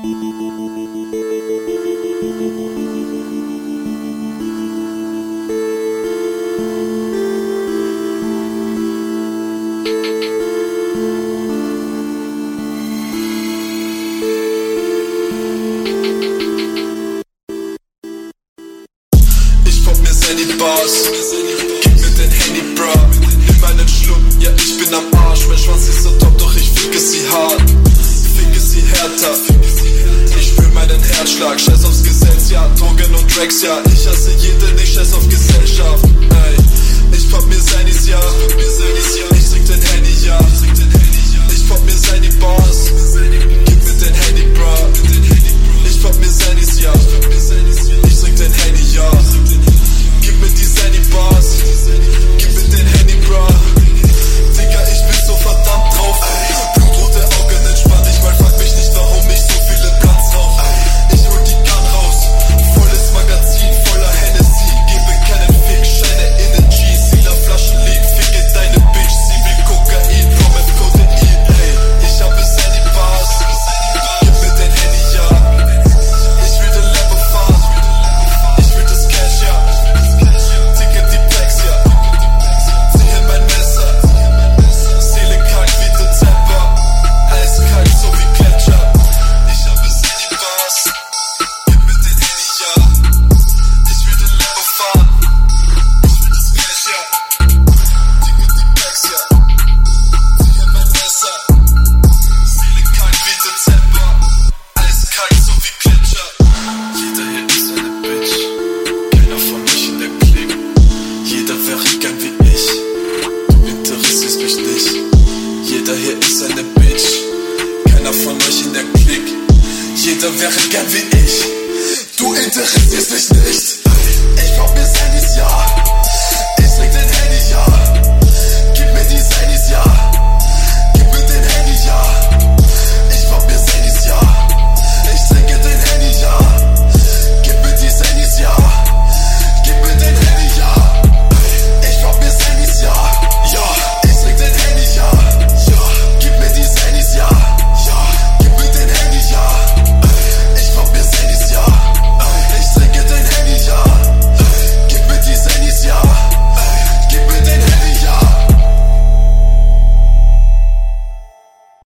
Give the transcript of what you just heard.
Bars, gib mir dein Handy, bra. Nimm einen Schluck, ja ich bin am Arsch. Mein Schwanz ist so top, doch ich ficke sie hart. Ficke sie härter. Ich spür meinen Herzschlag. Scheiß aufs Gesetz, ja. Drogen und Drags, ja. Ich hasse jeden, ich scheiß auf Gesellschaft. Ey, ich pop mir Seinis, ja. Ich trink dein Handy, ja. Ich pop mir seine Bars. Gib mir dein Handy, bra. Ich pop mir Seinis, ja. Ich trink dein Handy, ja. Gib mir die Sandy Bars, gib mir den Handy, bra. Digga, ich bin so verdammt drauf. Blutrote Augen entspannt, ich mal frag mich nicht, warum ich so viele Blunts rauch. Ich hol die Gun raus, volles Magazin, voller Hennessy. Gebe keinen Fick, Scheine in den Jeans. Lila Flaschen liegen, ficke deine Bitch. Sie will Kokain, komm mit Kodein. Hey, ich habe Sandy Bars, gib mir den Handy, ja. Ich will den Lambo fahren, ich will das Cash, ja. Jeder wäre gern wie ich. Du interessierst mich nicht. Ich pop mir Sandys, ja. Ich trink den Handy, ja.